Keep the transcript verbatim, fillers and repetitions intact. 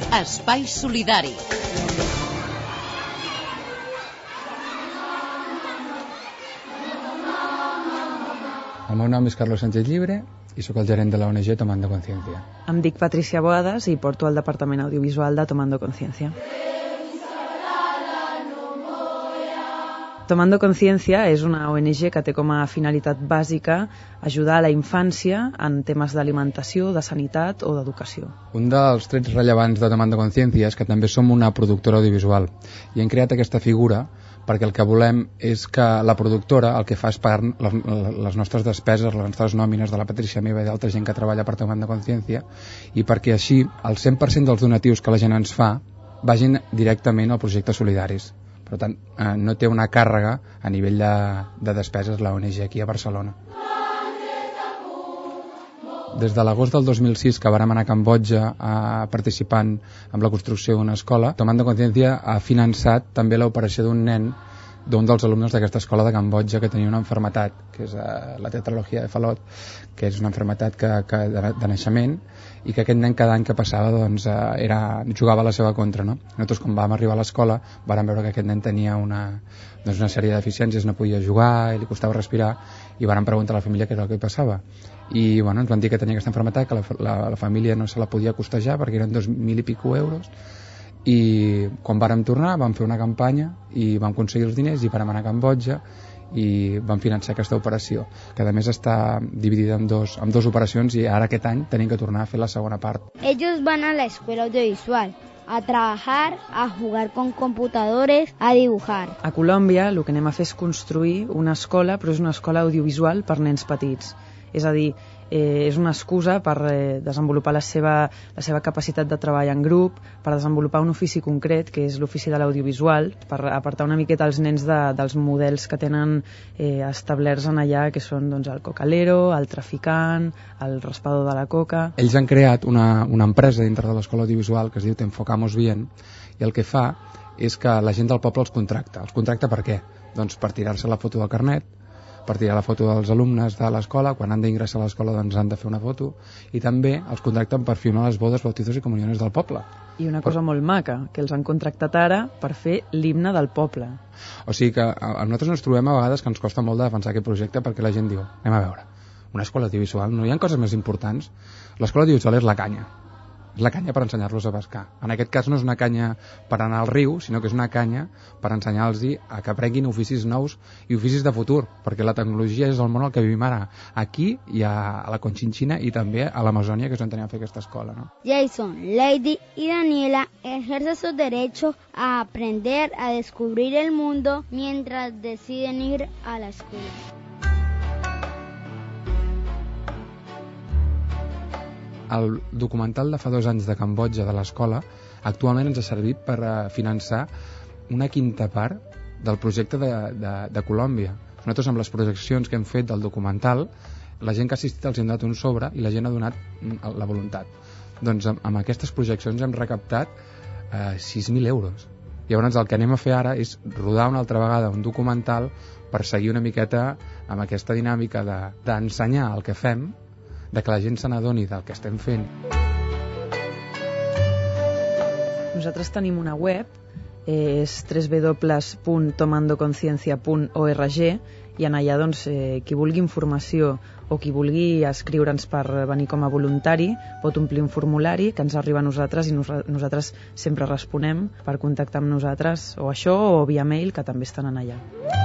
Espai Solidari. El meu nom és Carlos Sánchez Llibre i sóc el gerent de la O N G Tomando Conciencia. Em dic Patricia Boadas i porto el departament audiovisual de Tomando Conciencia. Tomando Conciencia és una O N G que té com a finalitat bàsica ajudar a la infància en temes d'alimentació, de sanitat o d'educació. Un dels trets rellevants de Tomando Conciencia és que també som una productora audiovisual i hem creat aquesta figura perquè el que volem és que la productora el que fa és pagar les nostres despeses, les nostres nòmines de la Patricia meva i d'altra gent que treballa per Tomando Conciencia, i perquè així el cent per cent dels donatius que la gent ens fa vagin directament a projectes solidaris. Per tant, eh, no té una càrrega a nivell de, de despeses la O N G aquí a Barcelona. Des de l'agost del dos mil sis que vàrem anar a Cambodja eh, participant en la construcció d'una escola, Tomando Conciencia ha finançat també l'operació d'un nen, d'un dels alumnes d'aquesta escola de Cambodja que tenia una malaltia, que és eh, la tetralogia de Fallot, que és una malaltia que, que de, de naixement, i que aquest nen cada any que passava doncs, eh, era, jugava a la seva contra. No? Nosaltres quan vam arribar a l'escola vàrem veure que aquest nen tenia una, doncs una sèrie de deficiències, no podia jugar, i li costava respirar, i vàrem preguntar a la família què era el que passava. I bueno, ens van dir que tenia aquesta malaltia, que la, la, la família no se la podia costejar perquè eren dos mil i pico euros, i quan vàrem tornar vam fer una campanya i vam aconseguir els diners i vàrem anar a Cambodja i vam finançar aquesta operació, que a més està dividida en dos, en dos operacions, i ara aquest any tenim que tornar a fer la segona part. Ellos van a la escuela audiovisual a trabajar, a jugar con computadores, a dibujar. A Colòmbia el que anem a fer és construir una escola, però és una escola audiovisual per nens petits. És a dir, eh, és una excusa per eh, desenvolupar la seva, la seva capacitat de treball en grup, per desenvolupar un ofici concret, que és l'ofici de l'audiovisual, per apartar una miqueta els nens de, dels models que tenen eh, establerts en allà, que són doncs, el cocalero, el traficant, el raspador de la coca... Ells han creat una, una empresa dintre de l'escola audiovisual que es diu Te Enfocamos Bien, i el que fa és que la gent del poble els contracta. Els contracta per què? Doncs per tirar-se la foto del carnet, per tirar la foto dels alumnes de l'escola, quan han d'ingressar a l'escola doncs han de fer una foto, i també els contracten per filmar les bodes, bautizos i comuniones del poble. I una cosa molt maca, que els han contractat ara per fer l'himne del poble. O sigui que a nosaltres ens trobem a vegades que ens costa molt de defensar aquest projecte perquè la gent diu, anem a veure, una escola audiovisual, no hi ha coses més importants? L'escola audiovisual és la canya. És la canya per ensenyar-los a pescar. En aquest cas no és una canya per anar al riu, sinó que és una canya per ensenyar-los a que aprenguin oficis nous i oficis de futur, perquè la tecnologia és el món al que vivim ara, aquí i a la Conchinchina i també a l'Amazònia, que és on tenim a fer aquesta escola. No? Jason, Lady y Daniela ejercen su derecho a aprender, a descubrir el mundo mientras deciden ir a la escuela. El documental de fa dos anys de Cambodja de l'escola actualment ens ha servit per finançar una quinta part del projecte de, de, de Colòmbia. Nosaltres amb les projeccions que hem fet del documental, la gent que ha assistit els hem donat un sobre i la gent ha donat la voluntat. Doncs amb, amb aquestes projeccions hem recaptat eh, sis mil euros. Llavors el que anem a fer ara és rodar una altra vegada un documental per seguir una miqueta amb aquesta dinàmica de, d'ensenyar el que fem, de que la gent se n'adoni del que estem fent. Nosaltres tenim una web, és w w w punt tomando conciencia punt org, i en allà doncs, eh, qui vulgui informació o qui vulgui escriure'ns per venir com a voluntari pot omplir un formulari que ens arriba a nosaltres i nos nosaltres sempre responem per contactar amb nosaltres, o això o via mail, que també estan en allà.